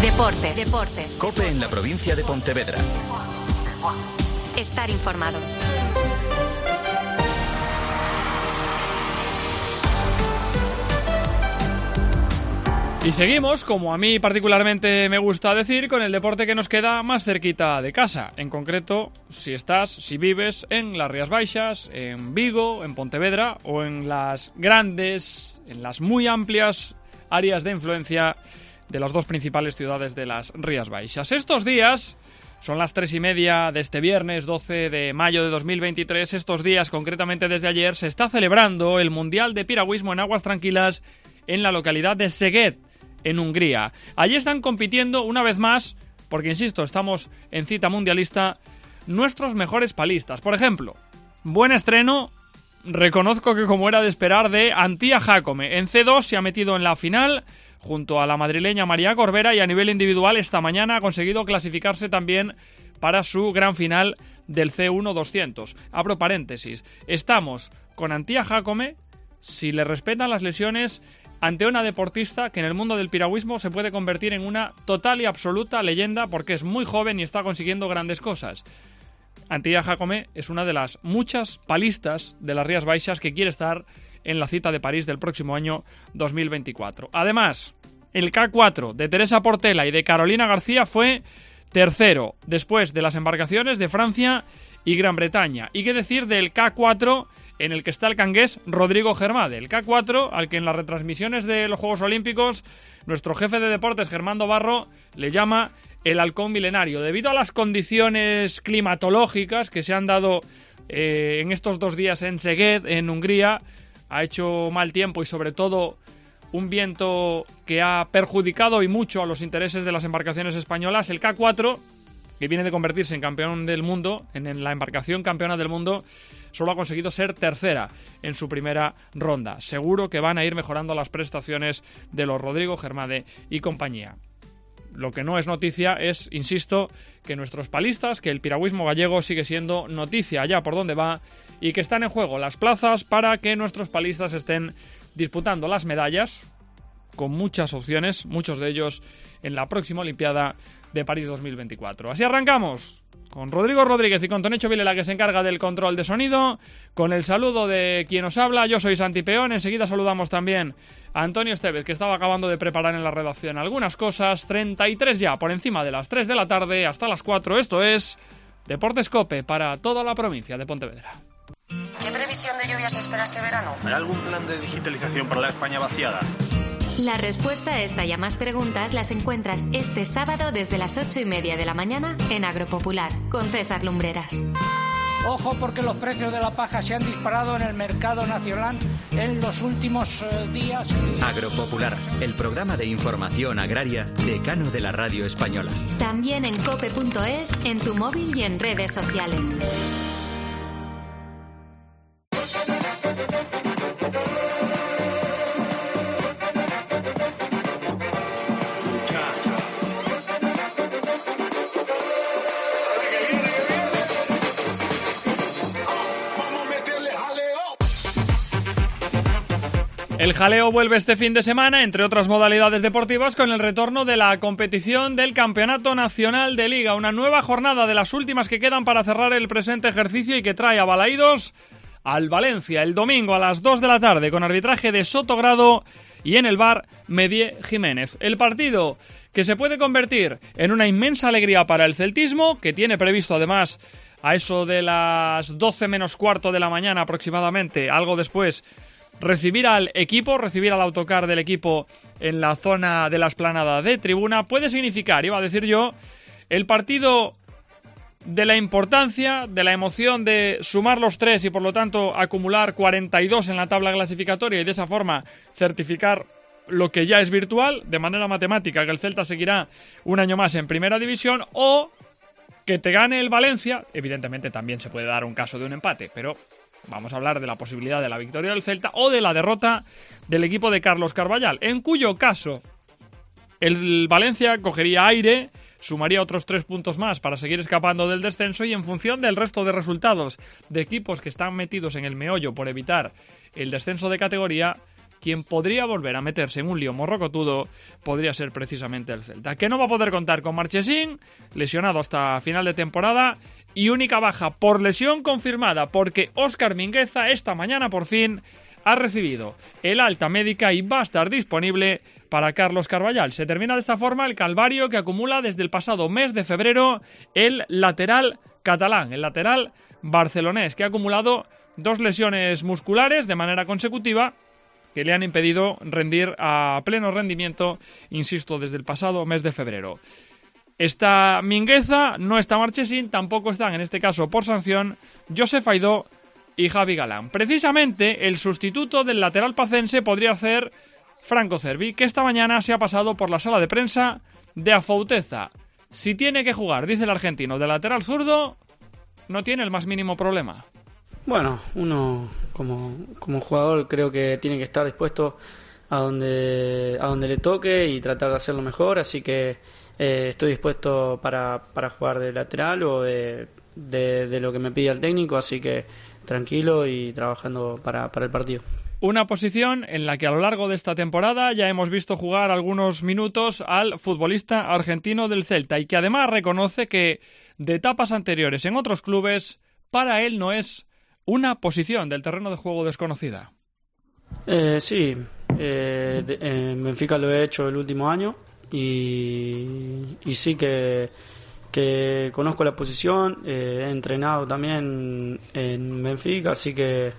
Deportes. COPE en la provincia de Pontevedra. Estar informado. Y seguimos, como a mí particularmente me gusta decir, con el deporte que nos queda más cerquita de casa. En concreto, si vives en las Rías Baixas, en Vigo, en Pontevedra o en las grandes, en las muy amplias áreas de influencia de las dos principales ciudades de las Rías Baixas. Estos días, son las 3:30 de este viernes 12 de mayo de 2023, estos días, concretamente desde ayer, se está celebrando el Mundial de Piragüismo en Aguas Tranquilas en la localidad de Szeged, en Hungría. Allí están compitiendo una vez más, porque insisto, estamos en cita mundialista, nuestros mejores palistas. Por ejemplo, buen estreno, reconozco que como era de esperar, de Antía Jácome. En C2 se ha metido en la final junto a la madrileña María Corbera y a nivel individual esta mañana ha conseguido clasificarse también para su gran final del C1 200. Abro paréntesis, estamos con Antía Jácome, si le respetan las lesiones, ante una deportista que en el mundo del piragüismo se puede convertir en una total y absoluta leyenda porque es muy joven y está consiguiendo grandes cosas. Antía Jácome es una de las muchas palistas de las Rías Baixas que quiere estar en la cita de París del próximo año 2024. Además, el K4 de Teresa Portela y de Carolina García fue tercero, después de las embarcaciones de Francia y Gran Bretaña. ¿Y qué decir del K4 en el que está el cangués Rodrigo Germade? El K4 al que en las retransmisiones de los Juegos Olímpicos nuestro jefe de deportes, Germando Barro, le llama el halcón milenario. Debido a las condiciones climatológicas que se han dado en estos 2 días en Szeged, en Hungría, ha hecho mal tiempo y sobre todo un viento que ha perjudicado y mucho a los intereses de las embarcaciones españolas. El K4, que viene de convertirse en campeón del mundo, en la embarcación campeona del mundo, solo ha conseguido ser tercera en su primera ronda. Seguro que van a ir mejorando las prestaciones de los Rodrigo Germade y compañía. Lo que no es noticia es, insisto, que nuestros palistas, que el piragüismo gallego sigue siendo noticia allá por donde va y que están en juego las plazas para que nuestros palistas estén disputando las medallas, con muchas opciones, muchos de ellos en la próxima Olimpiada de París 2024. Así arrancamos con Rodrigo Rodríguez y con Tonecho Vilela, que se encarga del control de sonido, con el saludo de quien os habla. Yo soy Santi Peón. Enseguida saludamos también a Antonio Estevez, que estaba acabando de preparar en la redacción algunas cosas. 33 ya, por encima de las 3 de la tarde, hasta las 4. Esto es Deportes COPE para toda la provincia de Pontevedra. ¿Qué previsión de lluvias espera este verano? ¿Hay algún plan de digitalización para la España vaciada? La respuesta a esta y a más preguntas las encuentras este sábado desde las 8:30 de la mañana en Agropopular, con César Lumbreras. Ojo, porque los precios de la paja se han disparado en el mercado nacional en los últimos días. Agropopular, el programa de información agraria decano de la radio española. También en cope.es, en tu móvil y en redes sociales. El jaleo vuelve este fin de semana, entre otras modalidades deportivas, con el retorno de la competición del Campeonato Nacional de Liga. Una nueva jornada de las últimas que quedan para cerrar el presente ejercicio y que trae a Balaídos al Valencia el domingo a las 2 de la tarde con arbitraje de Sotogrado y en el bar Medie Jiménez. El partido que se puede convertir en una inmensa alegría para el celtismo, que tiene previsto además a eso de las 12 menos cuarto de la mañana aproximadamente, algo después, recibir al autocar del equipo en la zona de la explanada de tribuna. Puede significar, iba a decir yo, el partido de la importancia, de la emoción de sumar los 3 y por lo tanto acumular 42 en la tabla clasificatoria y de esa forma certificar lo que ya es virtual, de manera matemática, que el Celta seguirá un año más en primera división, o que te gane el Valencia. Evidentemente también se puede dar un caso de un empate, pero vamos a hablar de la posibilidad de la victoria del Celta o de la derrota del equipo de Carlos Carballal, en cuyo caso el Valencia cogería aire, sumaría otros 3 puntos más para seguir escapando del descenso y en función del resto de resultados de equipos que están metidos en el meollo por evitar el descenso de categoría, quien podría volver a meterse en un lío morrocotudo podría ser precisamente el Celta, que no va a poder contar con Marchesín, lesionado hasta final de temporada, y única baja por lesión confirmada, porque Óscar Mingueza esta mañana por fin ha recibido el alta médica y va a estar disponible para Carlos Carballal. Se termina de esta forma el calvario que acumula desde el pasado mes de febrero el lateral catalán, el lateral barcelonés, que ha acumulado 2 lesiones musculares de manera consecutiva que le han impedido rendir a pleno rendimiento, insisto, desde el pasado mes de febrero. Está Mingueza, no está Marchesín, tampoco están, en este caso por sanción, Josef Aidó y Javi Galán. Precisamente el sustituto del lateral pacense podría ser Franco Cervi, que esta mañana se ha pasado por la sala de prensa de Afouteza. Si tiene que jugar, dice el argentino, de lateral zurdo, no tiene el más mínimo problema. Bueno, uno como jugador creo que tiene que estar dispuesto a donde le toque y tratar de hacerlo mejor, así que estoy dispuesto para jugar de lateral o de lo que me pida el técnico, así que tranquilo y trabajando para el partido. Una posición en la que a lo largo de esta temporada ya hemos visto jugar algunos minutos al futbolista argentino del Celta y que además reconoce que de etapas anteriores en otros clubes para él no es una posición del terreno de juego desconocida. Sí, en Benfica lo he hecho el último año y sí que conozco la posición, he entrenado también en Benfica, así que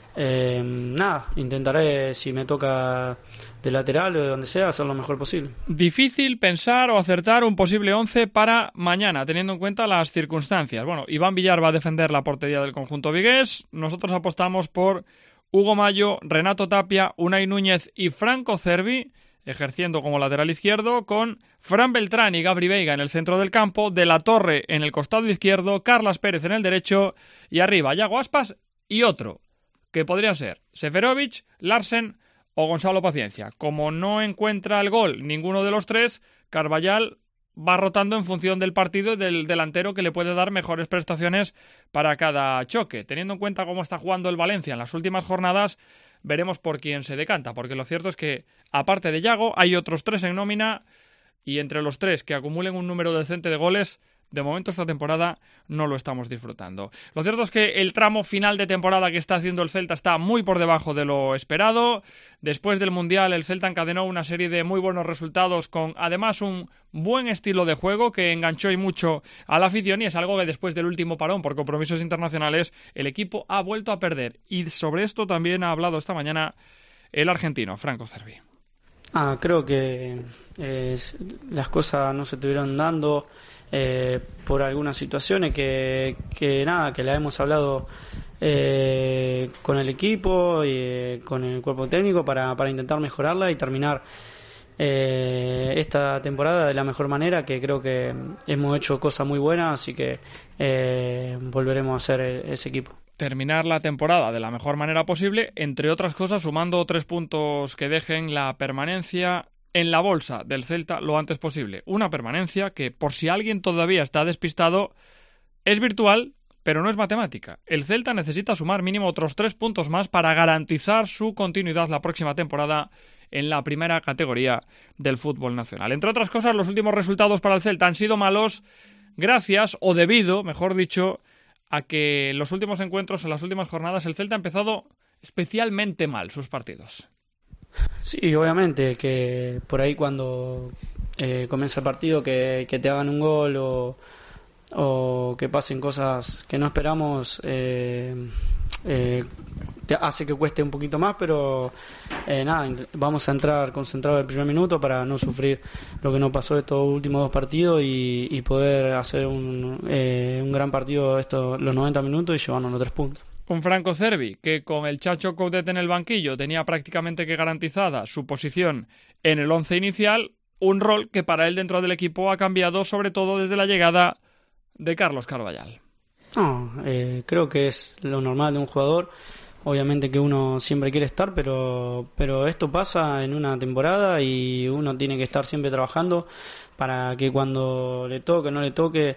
intentaré, si me toca de lateral o de donde sea, hacer lo mejor posible. Difícil pensar o acertar un posible 11 para mañana, teniendo en cuenta las circunstancias. Bueno, Iván Villar va a defender la portería del conjunto vigués. Nosotros apostamos por Hugo Mallo, Renato Tapia, Unai Núñez y Franco Cervi, ejerciendo como lateral izquierdo, con Fran Beltrán y Gabri Veiga en el centro del campo, De la Torre en el costado izquierdo, Carlas Pérez en el derecho y arriba Yago Aspas y otro, que podría ser Seferovic, Larsen o Gonzalo Paciencia. Como no encuentra el gol ninguno de los tres, Carballal va rotando en función del partido y del delantero que le puede dar mejores prestaciones para cada choque. Teniendo en cuenta cómo está jugando el Valencia en las últimas jornadas, veremos por quién se decanta, porque lo cierto es que, aparte de Yago, hay otros 3 en nómina y entre los 3 que acumulen un número decente de goles, de momento esta temporada no lo estamos disfrutando. Lo cierto es que el tramo final de temporada que está haciendo el Celta está muy por debajo de lo esperado. Después del Mundial el Celta encadenó una serie de muy buenos resultados con además un buen estilo de juego que enganchó y mucho a la afición, y es algo que después del último parón por compromisos internacionales el equipo ha vuelto a perder, y sobre esto también ha hablado esta mañana el argentino Franco Cervi. Creo que las cosas no se estuvieron dando por algunas situaciones que la hemos hablado con el equipo y con el cuerpo técnico para intentar mejorarla y terminar esta temporada de la mejor manera, que creo que hemos hecho cosas muy buenas, así que volveremos a ser ese equipo. Terminar la temporada de la mejor manera posible, entre otras cosas sumando 3 puntos que dejen la permanencia en la bolsa del Celta lo antes posible. Una permanencia que, por si alguien todavía está despistado, es virtual, pero no es matemática. El Celta necesita sumar mínimo otros 3 puntos más para garantizar su continuidad la próxima temporada en la primera categoría del fútbol nacional. Entre otras cosas, los últimos resultados para el Celta han sido malos gracias, o debido, mejor dicho, a que en los últimos encuentros, en las últimas jornadas, el Celta ha empezado especialmente mal sus partidos. Sí, obviamente, que por ahí cuando comienza el partido que te hagan un gol o que pasen cosas que no esperamos, te hace que cueste un poquito más, pero vamos a entrar concentrados el primer minuto para no sufrir lo que nos pasó estos últimos 2 partidos y poder hacer un gran partido los 90 minutos y llevarnos los 3 puntos. Un Franco Cervi que con el Chacho Coudet en el banquillo tenía prácticamente que garantizada su posición en el 11 inicial, un rol que para él dentro del equipo ha cambiado sobre todo desde la llegada de Carlos Carballal. Creo que es lo normal de un jugador. obviamente que uno siempre quiere estar, pero esto pasa en una temporada y uno tiene que estar siempre trabajando para que cuando le toque, no le toque,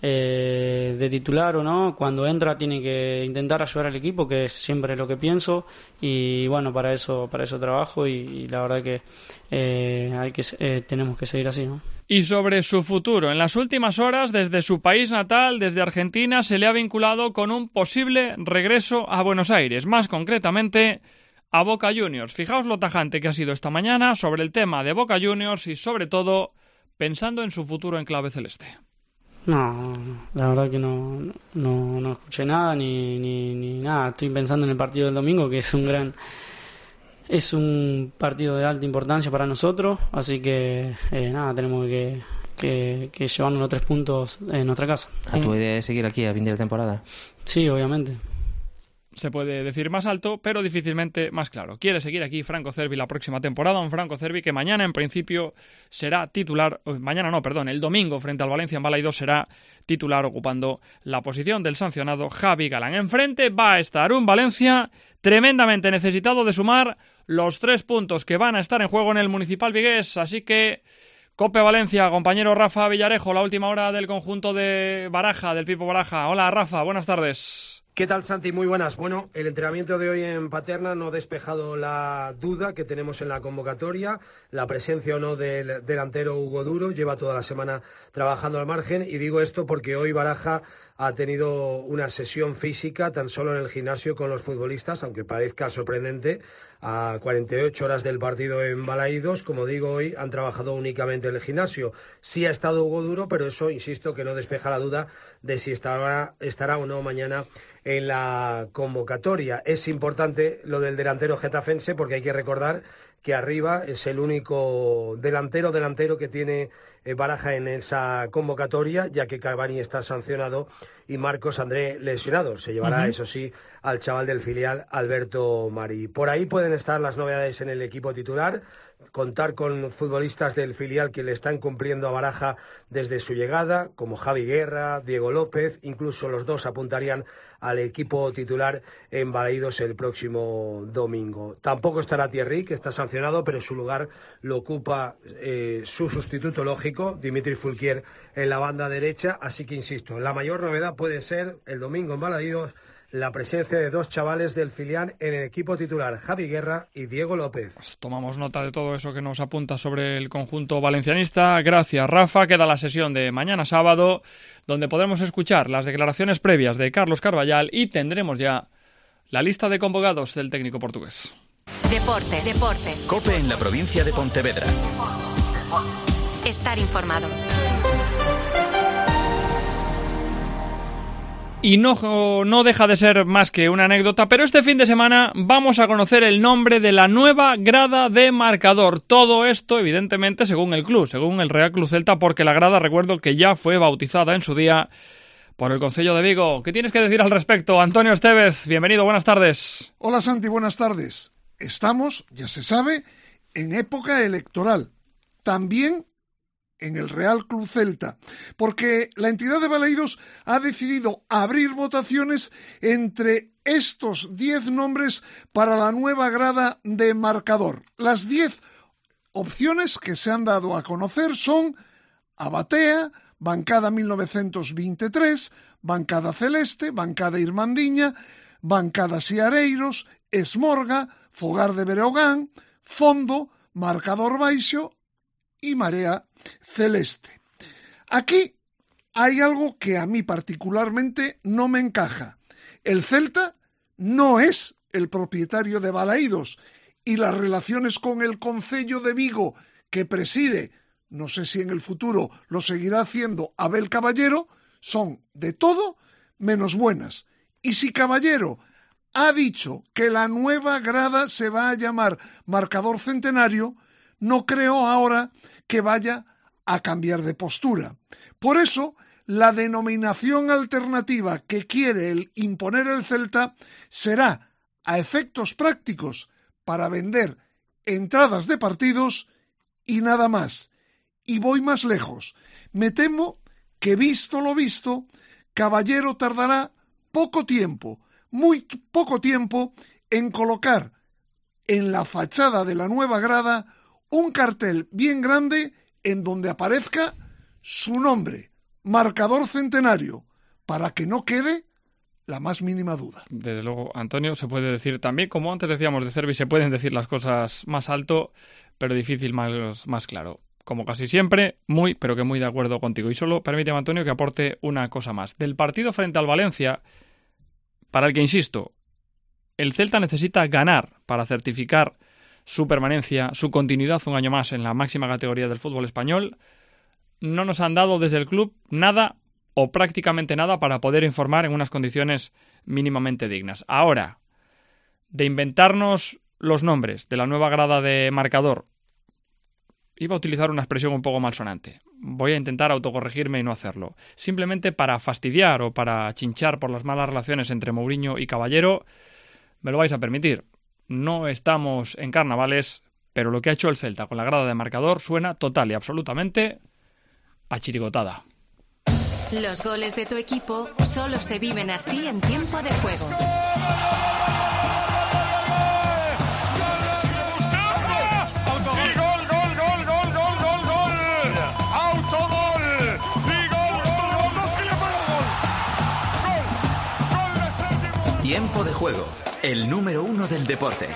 de titular o no, cuando entra tiene que intentar ayudar al equipo, que es siempre lo que pienso, y bueno, para eso trabajo y la verdad que tenemos que seguir así, ¿no? Y sobre su futuro, en las últimas horas, desde su país natal, desde Argentina, se le ha vinculado con un posible regreso a Buenos Aires, más concretamente a Boca Juniors. Fijaos lo tajante que ha sido esta mañana sobre el tema de Boca Juniors y sobre todo pensando en su futuro en clave celeste. No, la verdad que no escuché nada ni nada. Estoy pensando en el partido del domingo, que es un partido de alta importancia para nosotros, así que nada, tenemos que llevarnos los 3 puntos en nuestra casa. ¿A tu idea es seguir aquí a fin de la temporada? Sí, obviamente. Se puede decir más alto, pero difícilmente más claro. Quiere seguir aquí Franco Cervi la próxima temporada, un Franco Cervi que mañana en principio será titular, el domingo frente al Valencia en Balaidos será titular ocupando la posición del sancionado Javi Galán. Enfrente va a estar un Valencia tremendamente necesitado de sumar los 3 puntos que van a estar en juego en el Municipal Vigués, así que Cope Valencia, compañero Rafa Villarejo, la última hora del conjunto de Baraja, del Pipo Baraja. Hola Rafa, buenas tardes. ¿Qué tal, Santi? Muy buenas. Bueno, el entrenamiento de hoy en Paterna no ha despejado la duda que tenemos en la convocatoria, la presencia o no del delantero Hugo Duro, lleva toda la semana trabajando al margen, y digo esto porque hoy Baraja ha tenido una sesión física tan solo en el gimnasio con los futbolistas, aunque parezca sorprendente, a 48 horas del partido en Balaídos. Como digo, hoy han trabajado únicamente en el gimnasio. Sí ha estado Hugo Duro, pero eso, insisto, que no despeja la duda de si estará o no mañana en la convocatoria. Es importante lo del delantero getafense, porque hay que recordar que arriba es el único delantero que tiene Baraja en esa convocatoria, ya que Cavani está sancionado y Marcos André lesionado. Se llevará, eso sí, al chaval del filial, Alberto Mari. Por ahí pueden estar las novedades en el equipo titular, contar con futbolistas del filial que le están cumpliendo a Baraja desde su llegada, como Javi Guerra, Diego López, incluso los dos apuntarían al equipo titular en Balaidos el próximo domingo. Tampoco estará Thierry, que está sancionado, pero su lugar lo ocupa su sustituto lógico, Dimitri Fulquier, en la banda derecha. Así que, insisto, la mayor novedad puede ser el domingo en Balaidos la presencia de 2 chavales del filial en el equipo titular, Javi Guerra y Diego López. Pues tomamos nota de todo eso que nos apunta sobre el conjunto valencianista. Gracias, Rafa. Queda la sesión de mañana sábado, donde podremos escuchar las declaraciones previas de Carlos Carballal y tendremos ya la lista de convocados del técnico portugués. Deportes. COPE en la provincia de Pontevedra. Estar informado. Y no deja de ser más que una anécdota, pero este fin de semana vamos a conocer el nombre de la nueva grada de Marcador. Todo esto, evidentemente, según el club, según el Real Club Celta, porque la grada, recuerdo que ya fue bautizada en su día por el Concello de Vigo. ¿Qué tienes que decir al respecto, Antonio Estevez? Bienvenido, buenas tardes. Hola, Santi, buenas tardes. Estamos, ya se sabe, en época electoral. También en el Real Club Celta, porque la entidad de Balaidos ha decidido abrir votaciones entre estos 10 nombres para la nueva grada de Marcador. Las 10 opciones que se han dado a conocer son Abatea, bancada 1923, bancada Celeste, bancada Irmandiña, bancada Siareiros, Esmorga, Fogar de Breogán, Fondo, Marcador Baixo y Marea Celeste. Aquí hay algo que a mí particularmente no me encaja. El Celta no es el propietario de Balaidos y las relaciones con el Concello de Vigo que preside, no sé si en el futuro lo seguirá haciendo, Abel Caballero, son de todo menos buenas. Y si Caballero ha dicho que la nueva grada se va a llamar Marcador Centenario, no creo ahora que vaya a cambiar de postura. Por eso, la denominación alternativa que quiere imponer el Celta será, a efectos prácticos, para vender entradas de partidos y nada más. Y voy más lejos. Me temo que, visto lo visto, Caballero tardará poco tiempo, muy poco tiempo, en colocar en la fachada de la nueva grada un cartel bien grande en donde aparezca su nombre, Marcador Centenario, para que no quede la más mínima duda. Desde luego, Antonio, se puede decir también, como antes decíamos de Cervi, se pueden decir las cosas más alto, pero difícil más claro. Como casi siempre, muy, pero que muy de acuerdo contigo. Y solo permíteme, Antonio, que aporte una cosa más. Del partido frente al Valencia, para el que, insisto, el Celta necesita ganar para certificar su permanencia, su continuidad un año más en la máxima categoría del fútbol español. No nos han dado desde el club nada o prácticamente nada para poder informar en unas condiciones mínimamente dignas. Ahora, de inventarnos los nombres de la nueva grada de Marcador, iba a utilizar una expresión un poco malsonante. Voy a intentar autocorregirme y no hacerlo. Simplemente para fastidiar o para chinchar por las malas relaciones entre Mourinho y Caballero, me lo vais a permitir. No estamos en carnavales, pero lo que ha hecho el Celta con la grada de Marcador suena total y absolutamente a chirigotada. Los goles de tu equipo solo se viven así en tiempo de juego. Tiempo de juego, el número 1 del deporte.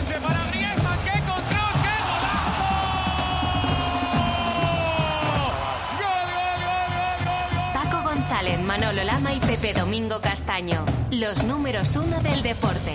Paco González, Manolo Lama y Pepe Domingo Castaño, los números 1 del deporte.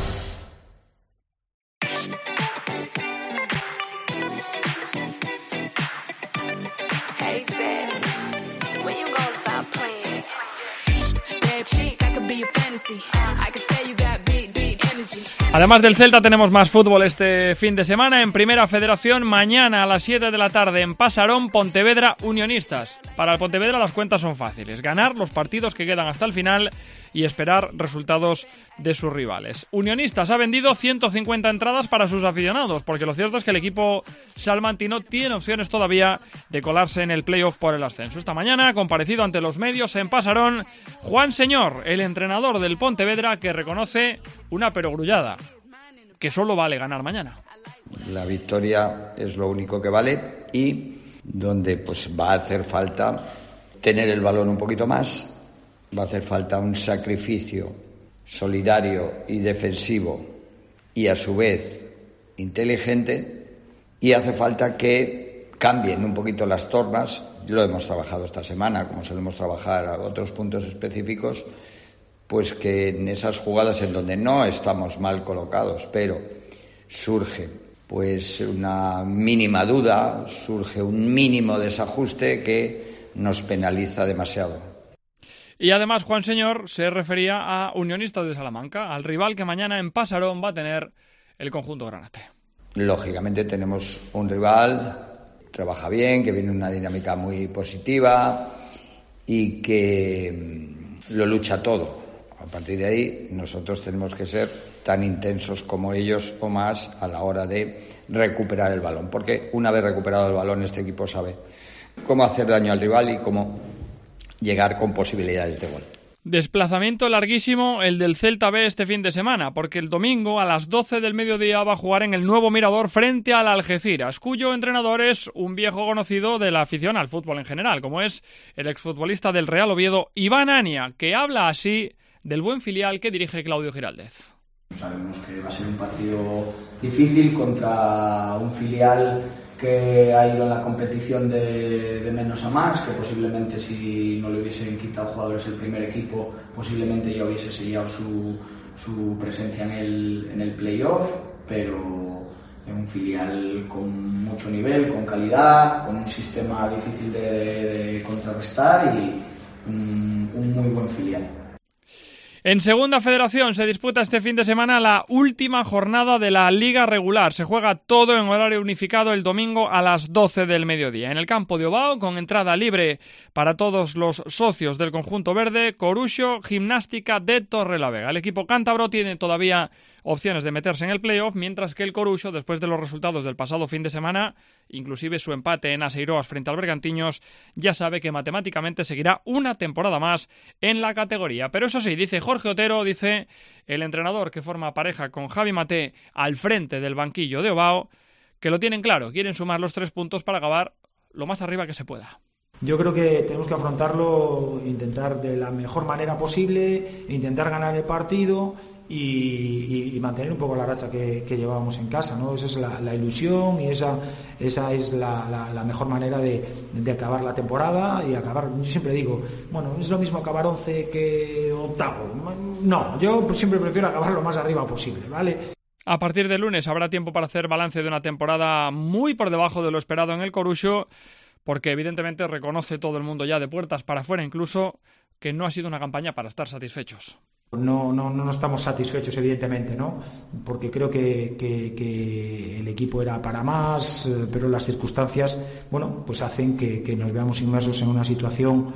Además del Celta tenemos más fútbol este fin de semana. En Primera Federación, mañana a las 7 de la tarde en Pasarón, Pontevedra Unionistas. Para el Pontevedra las cuentas son fáciles: ganar los partidos que quedan hasta el final y esperar resultados de sus rivales. Unionistas ha vendido 150 entradas para sus aficionados, porque lo cierto es que el equipo salmantino tiene opciones todavía de colarse en el playoff por el ascenso. Esta mañana ha comparecido ante los medios en Pasarón Juan Señor, el entrenador del Pontevedra, que reconoce una perogrullada, que solo vale ganar mañana. La victoria es lo único que vale, y donde pues va a hacer falta tener el balón un poquito más, va a hacer falta un sacrificio solidario y defensivo y a su vez inteligente, y hace falta que cambien un poquito las tornas. Lo hemos trabajado esta semana, como solemos trabajar a otros puntos específicos, pues que en esas jugadas en donde no estamos mal colocados, pero surge pues una mínima duda, surge un mínimo desajuste que nos penaliza demasiado. Y además Juan Señor se refería a Unionistas de Salamanca, al rival que mañana en Pasarón va a tener el conjunto granate. Lógicamente tenemos un rival que trabaja bien, que viene en una dinámica muy positiva y que lo lucha todo. A partir de ahí nosotros tenemos que ser tan intensos como ellos o más a la hora de recuperar el balón, porque una vez recuperado el balón este equipo sabe cómo hacer daño al rival y cómo llegar con posibilidades de gol. Desplazamiento larguísimo el del Celta B este fin de semana, porque el domingo a las 12 del mediodía va a jugar en el nuevo Mirador frente al Algeciras, cuyo entrenador es un viejo conocido de la afición al fútbol en general, como es el exfutbolista del Real Oviedo, Iván Ania, que habla así del buen filial que dirige Claudio Giraldez. Sabemos que va a ser un partido difícil contra un filial que ha ido en la competición de menos a más, que posiblemente si no le hubiesen quitado jugadores el primer equipo, posiblemente ya hubiese sellado su presencia en el playoff, pero es un filial con mucho nivel, con calidad, con un sistema difícil de contrarrestar y un muy buen filial. En Segunda Federación se disputa este fin de semana la última jornada de la Liga Regular. Se juega todo en horario unificado el domingo a las 12 del mediodía. En el campo de Ovao, con entrada libre para todos los socios del conjunto verde, Coruxo Gimnástica de Torrelavega. El equipo cántabro tiene todavía opciones de meterse en el playoff, mientras que el Coruxo, después de los resultados del pasado fin de semana, inclusive su empate en Aseiroas frente al Bergantiños, ya sabe que matemáticamente seguirá una temporada más en la categoría. Pero eso sí, dice Jorge Otero, dice el entrenador que forma pareja con Javi Maté al frente del banquillo de Ovao, que lo tienen claro, quieren sumar los 3 puntos para acabar lo más arriba que se pueda. Yo creo que tenemos que afrontarlo, intentar de la mejor manera posible, intentar ganar el partido y mantener un poco la racha que llevábamos en casa, ¿no? Esa es la ilusión y esa es la mejor manera de acabar la temporada y acabar. Yo siempre digo, bueno, es lo mismo acabar 11 que octavo. No, yo siempre prefiero acabar lo más arriba posible, ¿vale? A partir del lunes habrá tiempo para hacer balance de una temporada muy por debajo de lo esperado en el Coruxo, porque evidentemente reconoce todo el mundo ya de puertas para afuera incluso que no ha sido una campaña para estar satisfechos. No estamos satisfechos, evidentemente, ¿no? Porque creo que el equipo era para más, pero las circunstancias, bueno, pues hacen que nos veamos inmersos en una situación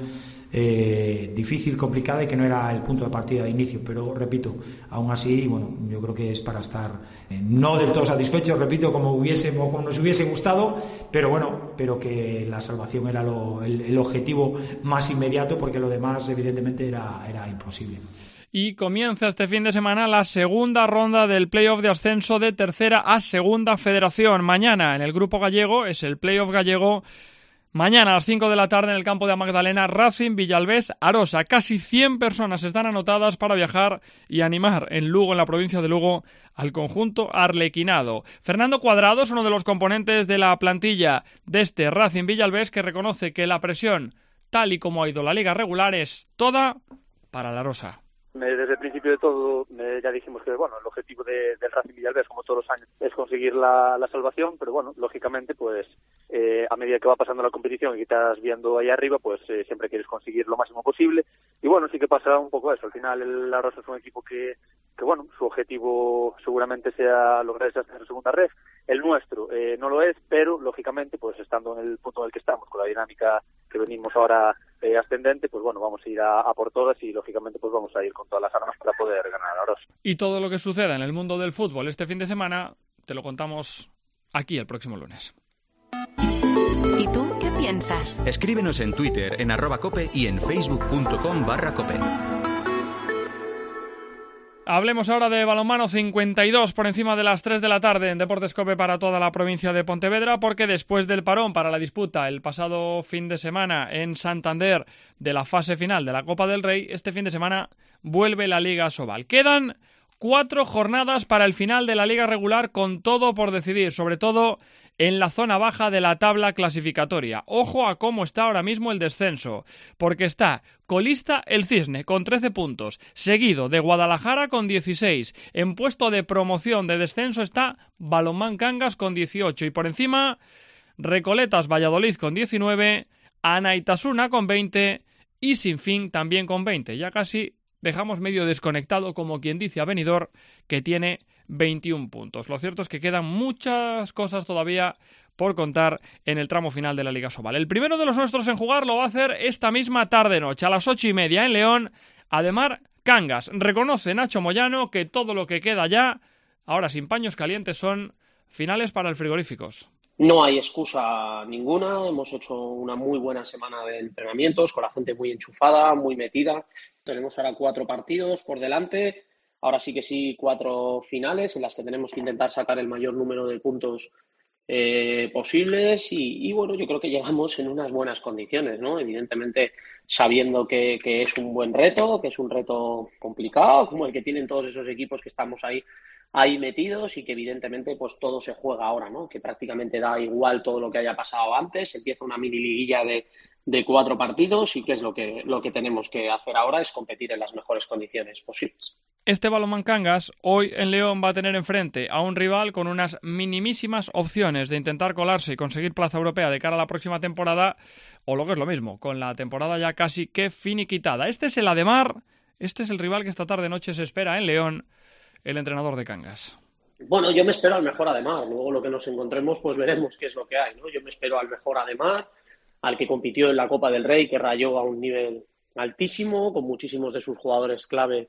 difícil, complicada y que no era el punto de partida de inicio. Pero repito, aún así, bueno, yo creo que es para estar no del todo satisfechos, repito, como nos hubiese gustado, pero bueno, pero que la salvación era el objetivo más inmediato, porque lo demás evidentemente era imposible. Y comienza este fin de semana la segunda ronda del playoff de ascenso de tercera a segunda federación. Mañana en el grupo gallego es el playoff gallego. Mañana a las 5 de la tarde en el campo de Magdalena, Racing, Villalbés, Arosa. Casi 100 personas están anotadas para viajar y animar en Lugo, en la provincia de Lugo, al conjunto arlequinado. Fernando Cuadrado es uno de los componentes de la plantilla de este Racing Villalbés, que reconoce que la presión, tal y como ha ido la liga regular, es toda para la Arosa. Desde el principio de todo ya dijimos que bueno, el objetivo del Racing Villalbés, como todos los años, es conseguir la salvación, pero bueno, lógicamente pues a medida que va pasando la competición y que estás viendo ahí arriba, pues siempre quieres conseguir lo máximo posible, y bueno, sí que pasa un poco eso. Al final el Arosa es un equipo que bueno, su objetivo seguramente sea lograr esa segunda ref. El nuestro no lo es, pero lógicamente pues estando en el punto en el que estamos, con la dinámica que venimos ahora ascendente, pues bueno, vamos a ir a por todas y lógicamente pues vamos a ir con todas las armas para poder ganar a Arosa. Y todo lo que suceda en el mundo del fútbol este fin de semana te lo contamos aquí el próximo lunes. ¿Y tú qué piensas? Escríbenos en Twitter, en @cope y en facebook.com/cope. Hablemos ahora de balonmano. 52 por encima de las 3 de la tarde en Deportes Cope para toda la provincia de Pontevedra, porque después del parón para la disputa el pasado fin de semana en Santander de la fase final de la Copa del Rey, este fin de semana vuelve la Liga Asobal. Quedan 4 jornadas para el final de la Liga regular, con todo por decidir, sobre todo en la zona baja de la tabla clasificatoria. Ojo a cómo está ahora mismo el descenso, porque está colista el Cisne con 13 puntos, seguido de Guadalajara con 16. En puesto de promoción de descenso está Balonmán Cangas con 18 y por encima Recoletas Valladolid con 19, Anaitasuna con 20 y Sinfín también con 20. Ya casi dejamos medio desconectado, como quien dice, a Benidorm, que tiene 21 puntos. Lo cierto es que quedan muchas cosas todavía por contar en el tramo final de la Liga Asobal. El primero de los nuestros en jugar lo va a hacer esta misma tarde-noche, a las 8:30 en León, Ademar Cangas. Reconoce Nacho Moyano que todo lo que queda ya, ahora sin paños calientes, son finales para el Frigoríficos. No hay excusa ninguna, hemos hecho una muy buena semana de entrenamientos con la gente muy enchufada, muy metida. Tenemos ahora 4 partidos por delante, ahora sí que sí 4 finales en las que tenemos que intentar sacar el mayor número de puntos posibles y bueno, yo creo que llegamos en unas buenas condiciones, ¿no? Evidentemente sabiendo que es un buen reto, que es un reto complicado, como el que tienen todos esos equipos que estamos ahí metidos y que evidentemente pues todo se juega ahora, ¿no? Que prácticamente da igual todo lo que haya pasado antes, empieza una mini liguilla de 4 partidos y que es lo que tenemos que hacer ahora es competir en las mejores condiciones posibles. Este Balonmán Cangas hoy en León va a tener enfrente a un rival con unas minimísimas opciones de intentar colarse y conseguir plaza europea de cara a la próxima temporada, o lo que es lo mismo, con la temporada ya casi que finiquitada. Este es el Ademar, este es el rival que esta tarde-noche se espera en León, el entrenador de Cangas. Bueno, yo me espero al mejor Ademar, luego lo que nos encontremos pues veremos qué es lo que hay, ¿no? Yo me espero al mejor Ademar, al que compitió en la Copa del Rey, que rayó a un nivel altísimo, con muchísimos de sus jugadores clave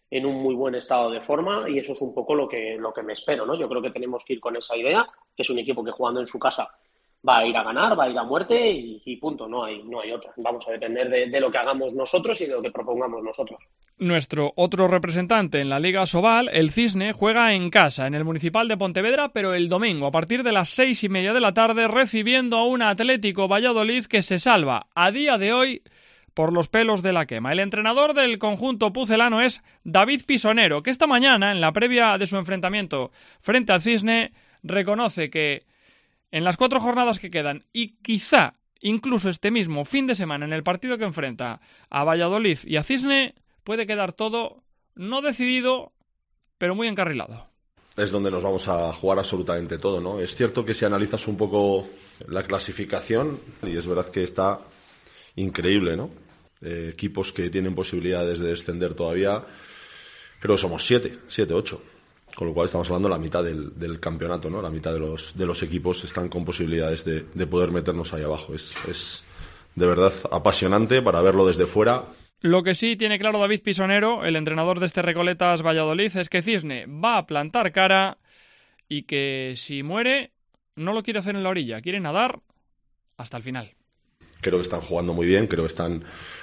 en un muy buen estado de forma, y eso es un poco lo que me espero, ¿no? Yo creo que tenemos que ir con esa idea, que es un equipo que jugando en su casa va a ir a ganar, va a ir a muerte y punto, no hay otra. Vamos a depender de lo que hagamos nosotros y de lo que propongamos nosotros. Nuestro otro representante en la Liga Asobal, el Cisne, juega en casa, en el Municipal de Pontevedra, pero el domingo, a partir de las 6:30 de la tarde, recibiendo a un Atlético Valladolid que se salva a día de hoy por los pelos de la quema. El entrenador del conjunto pucelano es David Pisonero, que esta mañana, en la previa de su enfrentamiento frente al Cisne, reconoce que en las 4 jornadas que quedan, y quizá incluso este mismo fin de semana en el partido que enfrenta a Valladolid y a Cisne, puede quedar todo no decidido, pero muy encarrilado. Es donde nos vamos a jugar absolutamente todo, ¿no? Es cierto que si analizas un poco la clasificación, y es verdad que está increíble, ¿no? Equipos que tienen posibilidades de descender todavía, creo que somos 7, 8. Con lo cual estamos hablando de la mitad del campeonato, ¿no? La mitad de los equipos están con posibilidades de poder meternos ahí abajo. Es de verdad apasionante para verlo desde fuera. Lo que sí tiene claro David Pisonero, el entrenador de este Recoletas Valladolid, es que Cisne va a plantar cara y que si muere no lo quiere hacer en la orilla, quiere nadar hasta el final. Creo que están jugando muy bien, creo que están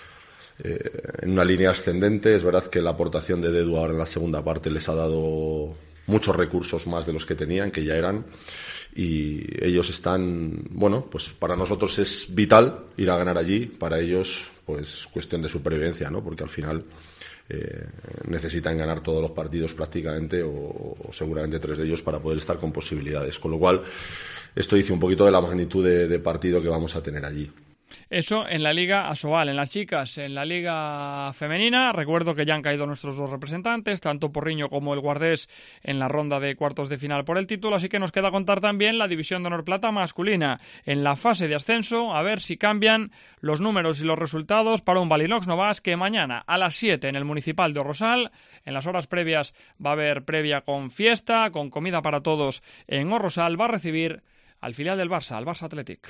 en una línea ascendente. Es verdad que la aportación de Dedu ahora en la segunda parte les ha dado muchos recursos más de los que tenían, que ya eran, y ellos están, bueno, pues para nosotros es vital ir a ganar allí, para ellos pues cuestión de supervivencia, ¿no? Porque al final necesitan ganar todos los partidos prácticamente, o seguramente 3 de ellos, para poder estar con posibilidades, con lo cual esto dice un poquito de la magnitud de partido que vamos a tener allí. Eso en la Liga Asobal. En las chicas, en la Liga Femenina, recuerdo que ya han caído nuestros 2 representantes, tanto Porriño como el Guardés, en la ronda de cuartos de final por el título, así que nos queda contar también la División de Honor Plata masculina. En la fase de ascenso, a ver si cambian los números y los resultados para un Valinox Novas que mañana a las 7 en el Municipal de Orrosal, en las horas previas va a haber previa con fiesta, con comida para todos en Orrosal, va a recibir al filial del Barça, al Barça Athletic.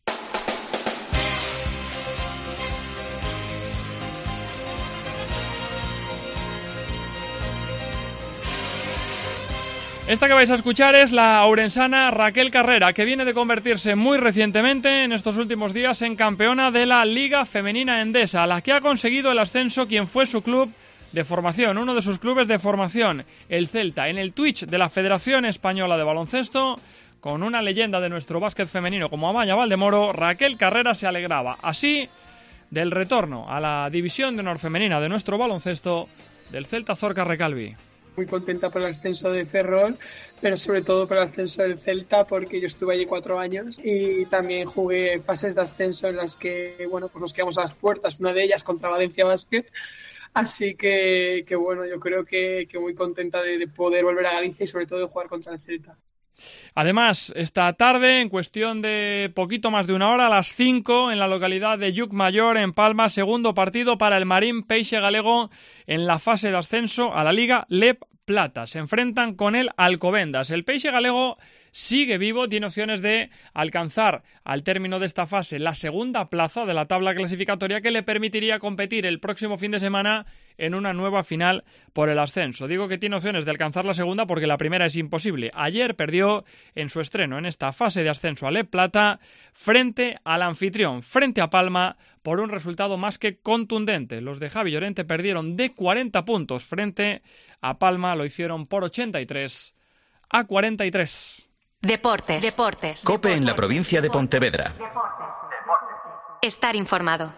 Esta que vais a escuchar es la ourensana Raquel Carrera, que viene de convertirse muy recientemente, en estos últimos días, en campeona de la Liga Femenina Endesa, a la que ha conseguido el ascenso quien fue su club de formación, uno de sus clubes de formación, el Celta. En el Twitch de la Federación Española de Baloncesto, con una leyenda de nuestro básquet femenino como Amaya Valdemoro, Raquel Carrera se alegraba así del retorno a la División de Honor Femenina de nuestro baloncesto del Celta Zorca Recalvi. Muy contenta por el ascenso de Ferrol, pero sobre todo por el ascenso del Celta, porque yo estuve allí 4 años y también jugué fases de ascenso en las que, bueno, pues nos quedamos a las puertas, una de ellas contra Valencia Basket. Así que bueno, yo creo que muy contenta de poder volver a Galicia y sobre todo de jugar contra el Celta. Además, esta tarde, en cuestión de poquito más de una hora, a las 5, en la localidad de Llucmayor, en Palma, segundo partido para el Marín Peixe Galego en la fase de ascenso a la Liga LEP Plata. Se enfrentan con el Alcobendas. El Peixe Galego sigue vivo, tiene opciones de alcanzar al término de esta fase la segunda plaza de la tabla clasificatoria, que le permitiría competir el próximo fin de semana en una nueva final por el ascenso. Digo que tiene opciones de alcanzar la segunda porque la primera es imposible. Ayer perdió en su estreno en esta fase de ascenso a LEP Plata frente al anfitrión, frente a Palma, por un resultado más que contundente. Los de Javi Llorente perdieron de 40 puntos frente a Palma, lo hicieron por 83-43. Deportes. COPE en la provincia de Pontevedra. Estar informado.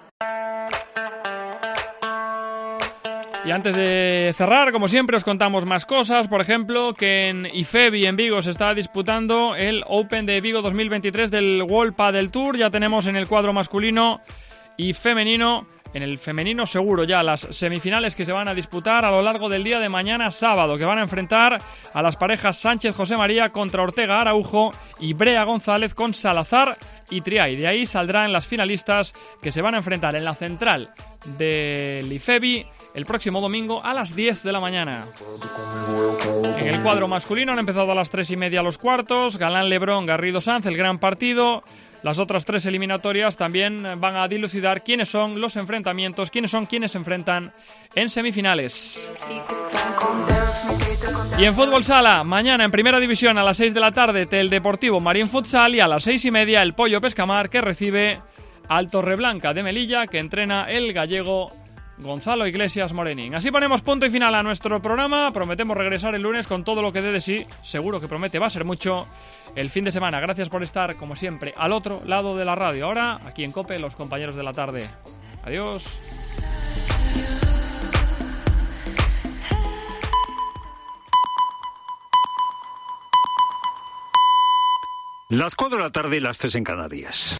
Y antes de cerrar, como siempre, os contamos más cosas. Por ejemplo, que en IFEBI, en Vigo, se está disputando el Open de Vigo 2023 del World Padel Tour. Ya tenemos en el cuadro masculino y femenino, en el femenino seguro ya, las semifinales que se van a disputar a lo largo del día de mañana sábado, que van a enfrentar a las parejas Sánchez José María contra Ortega Araujo y Brea González con Salazar y Triay. De ahí saldrán las finalistas que se van a enfrentar en la central del IFEBI el próximo domingo a las 10 de la mañana. En el cuadro masculino han empezado a las 3:30 los cuartos. Galán Lebrón, Garrido Sanz, el gran partido. las otras 3 eliminatorias también van a dilucidar quiénes son los enfrentamientos, quiénes son quienes se enfrentan en semifinales. Y en fútbol sala, mañana en primera división a las 6 de la tarde, el Deportivo Marín Futsal, y a las 6:30 el Pollo Pescamar, que recibe al Torreblanca de Melilla, que entrena el gallego Gonzalo Iglesias Morenín. Así ponemos punto y final a nuestro programa. Prometemos regresar el lunes con todo lo que dé de sí. Seguro que promete, va a ser mucho el fin de semana. Gracias por estar, como siempre, al otro lado de la radio. Ahora, aquí en COPE, los compañeros de la tarde. Adiós. Las 4 de la tarde y las 3 en Canarias.